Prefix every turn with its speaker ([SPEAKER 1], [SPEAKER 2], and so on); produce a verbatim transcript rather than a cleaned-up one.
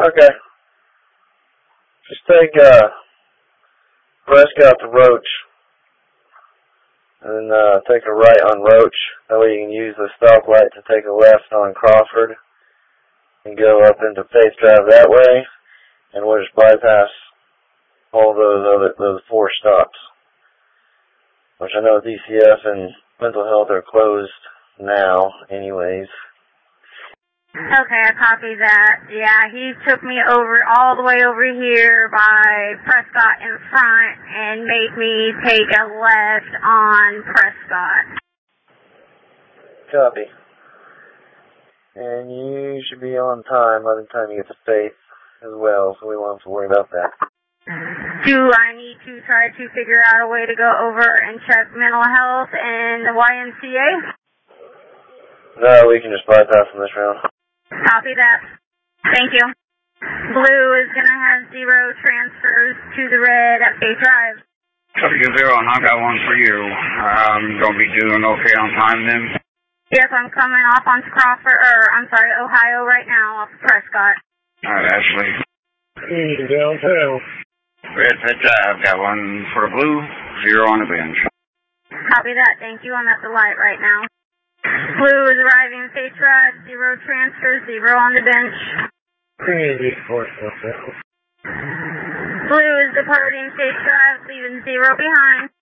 [SPEAKER 1] Okay. Just take uh, Prescott to Roach, and then uh, take a right on Roach. That way you can use the stoplight to take a left on Crawford and go up into Faith Drive that way, and we'll just bypass all those other those four stops, which I know D C F and mental health are closed now, anyways.
[SPEAKER 2] Okay, I copy that. Yeah, he took me over all the way over here by Prescott in front and made me take a left on Prescott.
[SPEAKER 1] Copy. And you should be on time by the time you get to Faith as well, so we won't have to worry about that.
[SPEAKER 2] Do I need to try to figure out a way to go over and check mental health and the Y M C A?
[SPEAKER 1] No, we can just bypass them this round.
[SPEAKER 2] Copy that. Thank you. Blue is going to have zero transfers to the red at Faith Drive.
[SPEAKER 3] Copy zero, and I've got one for you. Um, going to be doing okay on time then?
[SPEAKER 2] Yes, I'm coming off on Crawford, or I'm sorry, Ohio right now, off Prescott.
[SPEAKER 3] All right, Ashley.
[SPEAKER 1] Easy downtown.
[SPEAKER 3] Red Pet Drive, got one for the blue, zero on the bench.
[SPEAKER 2] Copy that. Thank you. I'm at the light right now. Blue is arriving at Faith Drive, zero transfers, zero on the bench. Blue is departing Faith Drive, leaving zero behind.